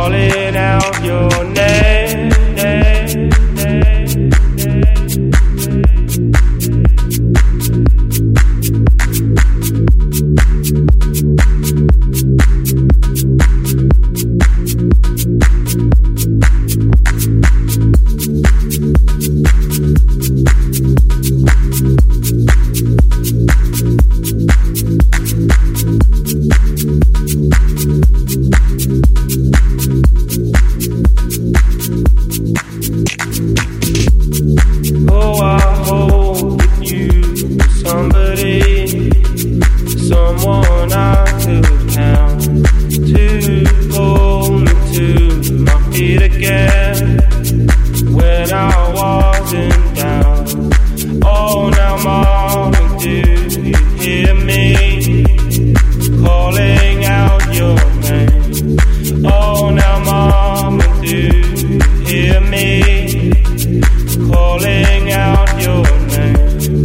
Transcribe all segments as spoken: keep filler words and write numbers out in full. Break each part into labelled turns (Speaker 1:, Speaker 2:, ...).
Speaker 1: calling out your name, name, name, oh, I hope that you are somebody, someone I could count to pull me to my feet again when I wasn't down. Oh, now Mama, do you hear me calling out your name? Oh, now Mama, do you hear me calling out your name?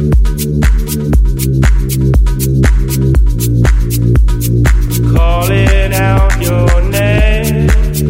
Speaker 1: Calling out your name.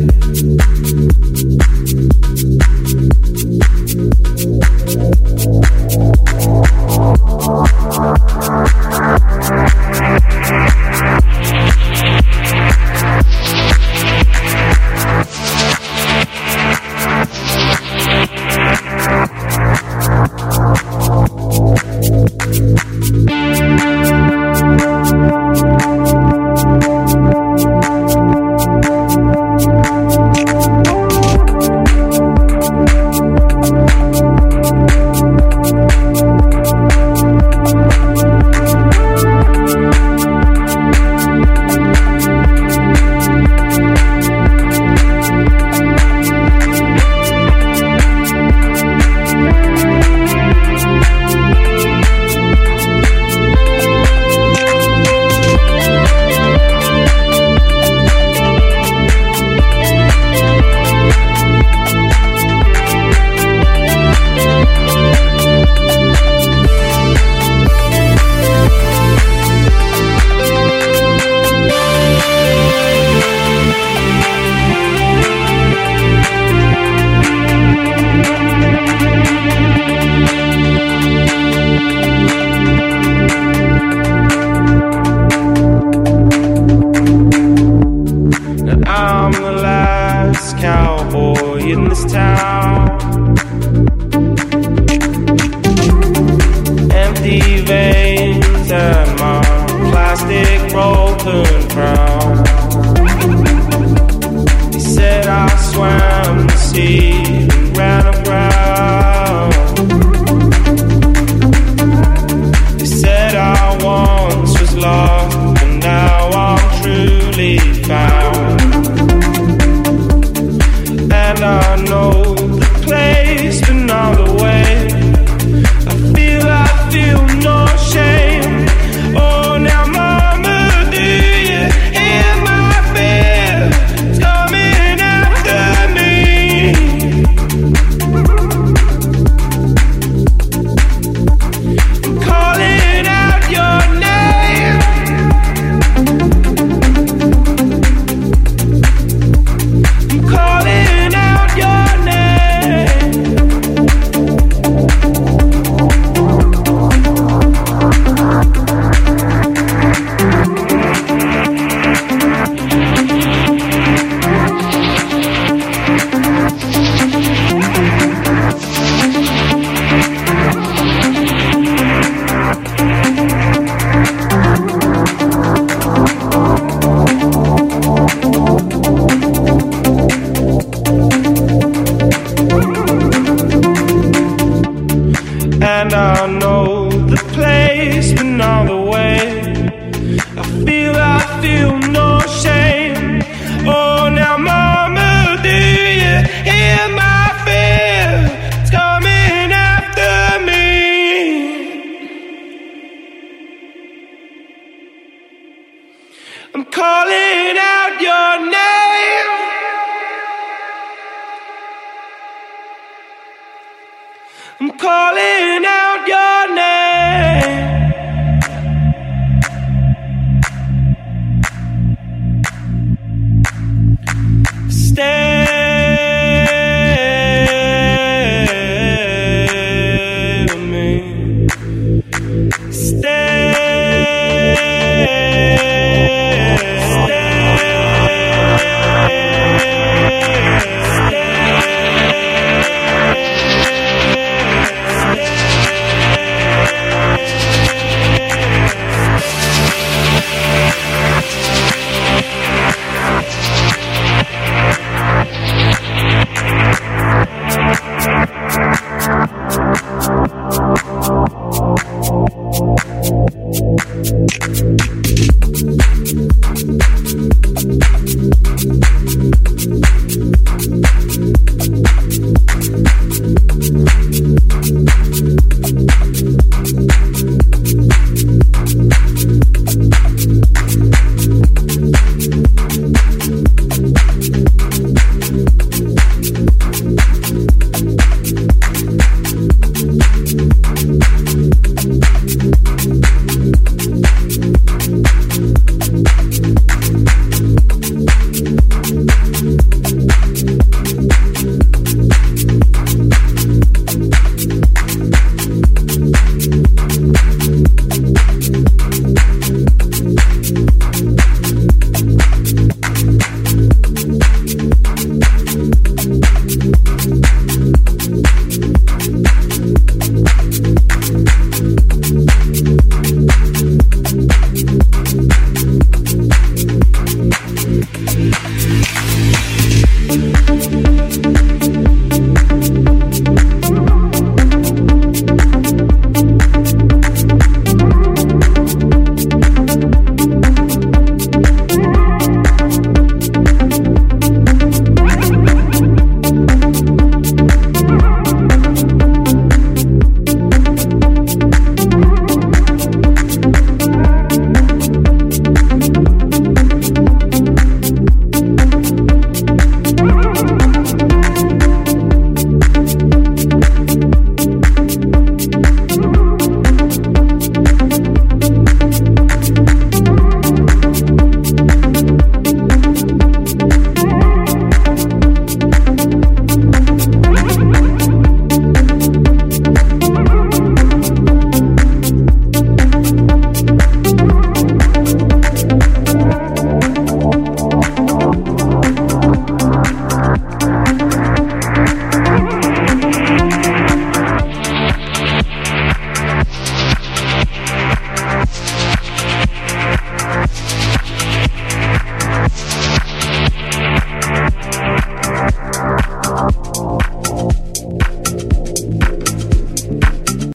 Speaker 1: I'm the last cowboy in this town. Empty veins and my plastic broken crown. They said I swam the sea and ran aground. They said I once was lost, and now I'm truly found. And I know the place, but not the way. I feel, I feel no shame. Oh, now Mama, do you hear my fear? It's coming after me. I'm calling out your name. I'm calling out your name. And I know the place, but not the way. I feel, I feel no shame. Oh, now Mama, do you hear my fear? It's coming after me. I'm calling out your name. I'm calling